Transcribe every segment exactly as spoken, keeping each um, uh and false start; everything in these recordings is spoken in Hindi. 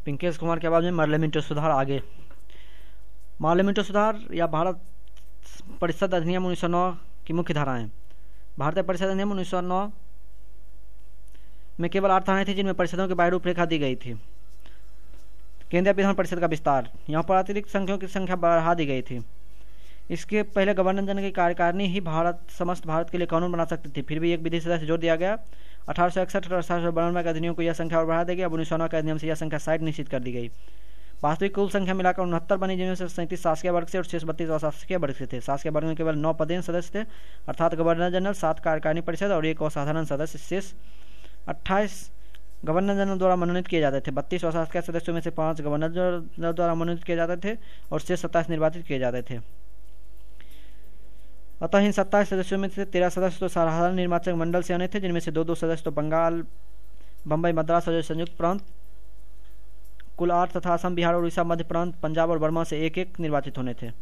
पिंकेश कुमार की आवाज़ में पार्लियामेंट सुधार आगे। पार्लियामेंट सुधार या भारत परिषद अधिनियम उन्नीस सौ नौ की मुख्य धाराएं। भारतीय परिषद अधिनियम उन्नीस सौ नौ में केवल आठ धाराएं थी जिनमें परिषदों की बाह्य रूपरेखा दी गई थी। केंद्रीय विधान परिषद का विस्तार, यहाँ पर अतिरिक्त संख्याओं की संख्या बढ़ा दी गई थी। इसके पहले गवर्नर जनरल की कार्यकारिणी ही भारत समस्त भारत के लिए कानून बना सकती थी, फिर भी एक विधि सदस्य जोड़ दिया गया। अठारह सौ इकसठ और अठारह सौ बानवे के अधिनियम को यह संख्या और बढ़ा दी गई। अब उन्नीस सौ नौ के अधिनियम से यह संख्या साठ निश्चित कर दी गई। वास्तविक कुल संख्या मिलाकर उनहत्तर बनी, जिनमें से सैंतीस शासकीय वर्ग से और शेष बत्तीस अशासकीय वर्ग से थे। शासकीय वर्ग में केवल नौ पदेन सदस्य थे, अर्थात गवर्नर जनरल, सात कार्यकारिणी परिषद और एक असाधारण सदस्य। शेष अट्ठाईस गवर्नर जनरल द्वारा मनोनीत किए जाते थे। बत्तीस अशासकीय सदस्यों में से पांच गवर्नर जनरल द्वारा मनोनीत किए जाते थे और शेष सत्ताईस निर्वाचित किए जाते थे। अतः इन सत्ताईस सदस्यों में से तेरह सदस्य तो साधारण निर्वाचक मंडल से आने थे, जिनमें से दो दो सदस्य तो बंगाल, बम्बई, मद्रास और संयुक्त प्रांत कुल आठ तथा असम, बिहार, उड़ीसा, मध्य प्रांत, पंजाब और बर्मा से एक एक निर्वाचित होने थे।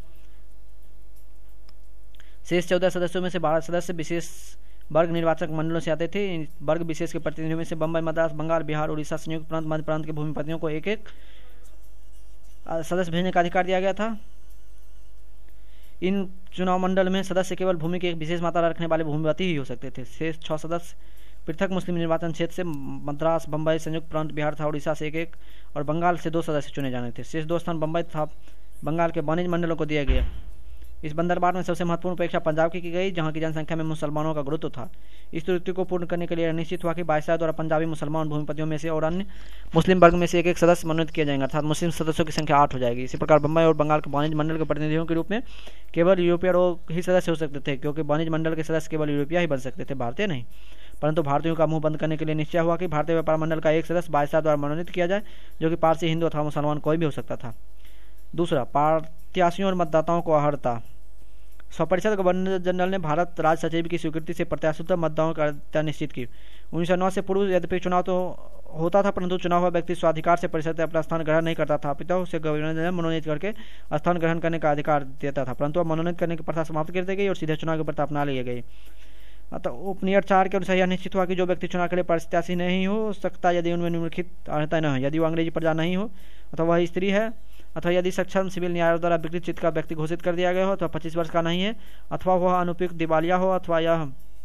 शेष चौदह सदस्यों में से बारह सदस्य विशेष वर्ग निर्वाचक मंडलों से आते थे। इन वर्ग विशेष के प्रतिनिधियों में से बम्बई, मद्रास, बंगाल, बिहार, उड़ीसा, संयुक्त प्रांत, मध्य प्रांत के भूमिपतियों को एक एक सदस्य भेजने का अधिकार दिया गया था। इन चुनाव मंडल में सदस्य केवल भूमि की एक विशेष मात्रा रखने वाले भूमिपति ही हो सकते थे। शेष छह सदस्य पृथक मुस्लिम निर्वाचन क्षेत्र से मद्रास, बम्बई, संयुक्त प्रांत, बिहार तथा उड़ीसा से एक एक और बंगाल से दो सदस्य चुने जाने थे। शेष दो स्थान बम्बई तथा बंगाल के वाणिज्य मंडलों को दिए गए। इस बंदरबार में सबसे महत्वपूर्ण उपेक्षा पंजाब की की गई, जहां की जनसंख्या में मुसलमानों का गुरुत्व था। इस त्रुटि को पूर्ण करने के लिए निश्चित हुआ कि वायसराय द्वारा पंजाबी मुसलमान भूमिपतियों में से और अन्य मुस्लिम वर्ग में से एक एक सदस्य मनोनीत किए जाएंगे, अर्थात मुस्लिम सदस्यों की संख्या आठ हो जाएगी। इसी प्रकार बम्बई और बंगाल के वाणिज्य मंडल के प्रतिनिधियों के रूप में केवल यूरोपीय लोग ही सदस्य हो सकते थे, क्योंकि वाणिज्य मंडल के सदस्य केवल यूरोपीय ही बन सकते थे, भारतीय नहीं। परंतु भारतीयों का मुंह बंद करने के लिए निश्चय हुआ कि भारतीय व्यापार मंडल का एक सदस्य वायसराय द्वारा मनोनीत किया जाए, जो कि पारसी, हिंदू अथवा मुसलमान कोई भी हो सकता था। दूसरा, प्रत्याशियों और मतदाताओं को अर्हता। स्वपरिषद गवर्नर जनरल ने भारत राज्य सचिव की स्वीकृति से प्रत्याशित्व मतदाताओं की अर्हता निश्चित की। उन्नीस सौ नौ से पूर्व यद्यपि चुनाव तो होता था, परंतु चुनाव हुआ व्यक्ति स्वाधिकार से परिषद अपना स्थान ग्रहण नहीं करता था, अपितु उसे गवर्नर जनरल मनोनीत करके स्थान ग्रहण करने का अधिकार देता था। परंतु अब मनोनीत करने की प्रथा समाप्त कर दी गई और सीधे चुनाव की प्रथा अपना ली गई। अतः उपनियम चार के अनुसार यह निश्चित हुआ कि जो व्यक्ति चुनाव के लिए प्रत्याशी नहीं हो सकता यदि उनमें निम्नलिखित अर्हता न हो: यदि वो अंग्रेजी प्रजा नहीं हो, अथवा वह स्त्री है, अथवा यदि सक्षम सिविल न्यायालय द्वारा विकृत चित्त का व्यक्ति घोषित कर दिया गया हो, अथवा पच्चीस वर्ष का नहीं है, अथवा वह अनुपयुक्त दिवालिया हो, अथवा यह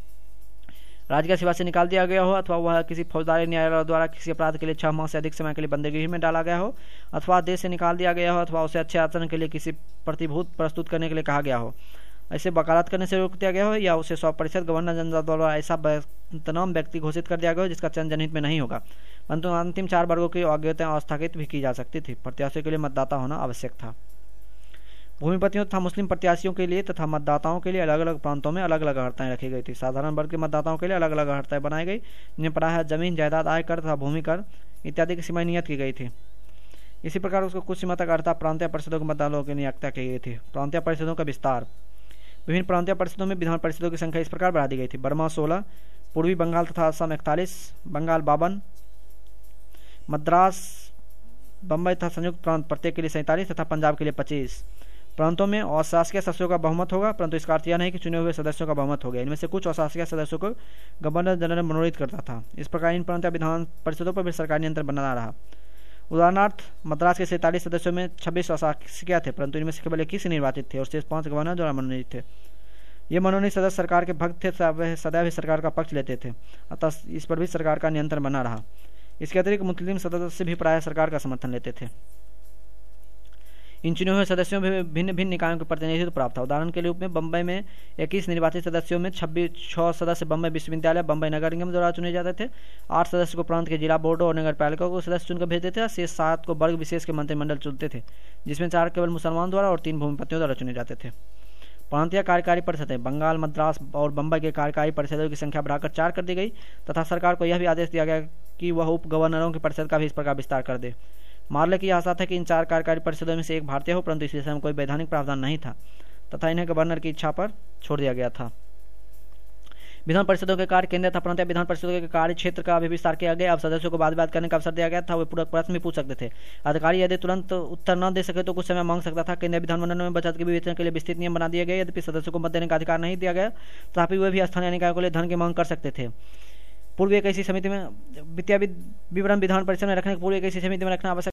राजकीय सेवा से निकाल दिया गया हो, अथवा वह किसी फौजदारी न्यायालय द्वारा किसी अपराध के लिए छह माह से अधिक समय के लिए बंदीगृह में डाला गया हो, अथवा देश से निकाल दिया गया हो, अथवा उसे अच्छे आचरण के लिए किसी प्रतिभूत प्रस्तुत करने के लिए कहा गया हो, ऐसे वकालत करने से रोक दिया गया हो, या उसे सौ परिषद गवर्नर जनरल द्वारा ऐसा तमाम व्यक्ति घोषित कर दिया गया हो जिसका चयन जनहित में नहीं होगा। परंतु अंतिम चार वर्गों की अयोग्यता स्थगित भी की जा सकती थी। प्रत्याशियों के लिए मतदाता होना आवश्यक था। भूमिपतियों तथा मुस्लिम प्रत्याशियों के लिए तथा मतदाताओं के लिए अलग अलग प्रांतों में अलग अलग अर्हताएं रखी गई थी। साधारण वर्ग के मतदाताओं के लिए अलग अलग अर्हताएं बनाई गई, जिन्हें प्रायः जमीन, जायदाद, आय कर तथा भूमि कर इत्यादि की सीमाएं नियत की गई थी। इसी प्रकार उसको कुछ सीमा तक अर्हता प्रांतीय परिषदों के मतदाताओं की नियुक्ति की गई थी। प्रांतीय परिषदों का विस्तार। विभिन्न प्रांतीय परिषदों में विधान परिषदों की संख्या इस प्रकार बढ़ा दी गई थी: बर्मा सोलह, पूर्वी बंगाल तथा असम इकतालीस, बंगाल बावन, मद्रास, बम्बई तथा संयुक्त प्रांत प्रत्येक के लिए सैंतालीस तथा पंजाब के लिए पच्चीस। प्रांतों में अशासकीय सदस्यों का बहुमत होगा, परंतु इसका अर्थ यह नहीं कि चुने हुए सदस्यों का बहुमत हो गया। इनमें से कुछ अशासकीय सदस्यों को गवर्नर जनरल मनोनीत करता था। इस प्रकार इन प्रांतीय विधान परिषदों पर भी सरकारी नियंत्रण बना रहा। उदाहरणार्थ, मद्रास के सैंतालीस सदस्यों में छब्बीस अशासकीय थे, परंतु इनमें से केवल इक्कीस निर्वाचित थे और शेष पांच गवर्नर द्वारा मनोनीत थे। ये मनोनीत सदस्य सरकार के भक्त थे, सदैव ही सरकार का पक्ष लेते थे, अतः इस पर भी सरकार का नियंत्रण बना रहा। इसके अतिरिक्त मुस्लिम सदस्य भी प्रायः सरकार का समर्थन लेते थे। इन चुने हुए सदस्यों में भिन्न भिन्न निकायों के प्रतिनिधित्व प्राप्त था। उदाहरण के रूप में बम्बई में इक्कीस निर्वाचित सदस्यों में छब्बीस छह सदस्य बम्बई विश्वविद्यालय, बम्बई नगर निगम द्वारा चुने जाते थे। आठ सदस्य को प्रांत के जिला बोर्डों और नगर पालिकाओं को सदस्य चुनकर भेजते थे। शेष सात को वर्ग विशेष के मंत्रिमंडल चुनते थे, जिसमें चार केवल मुसलमान द्वारा और तीन भूमिपतियों द्वारा चुने जाते थे। प्रांतीय कार्यकारी परिषदें। बंगाल, मद्रास और बम्बई के कार्यकारी परिषदों की संख्या बढ़ाकर चार कर दी गई तथा सरकार को यह भी आदेश दिया गया कि वह उप गवर्नरों की परिषद का भी इस प्रकार विस्तार कर दे। मार्ले की आशा था कि इन चार कार्यकारी परिषदों में से एक भारतीय हो, परंतु इस विषय में कोई वैधानिक प्रावधान नहीं था तथा इन्हें गवर्नर की इच्छा पर छोड़ दिया गया था। विधान परिषदों के कार्य केंद्र तथा प्रांतीय विधान परिषदों के कार्य क्षेत्र का भी विस्तार किया गया। अब सदस्यों को बात बात करने का अवसर दिया गया था। वे पूरक प्रश्न भी पूछ सकते थे। अधिकारी यदि तुरंत उत्तर न दे सके तो कुछ समय मांग सकता था। केंद्रीय विधानमंडल में बचत के विवेचन के लिए विस्तृत नियम बना दिए गए। यद्यपि सदस्यों को मत देने का अधिकार नहीं दिया गया, तथापि वे भी स्थानीय निकायों के लिए धन की मांग कर सकते थे। पूर्व एक ऐसी समिति में वित्तीय विवरण विधान परिषद में रखने के पूर्व एक ऐसी समिति में रखना आवश्यक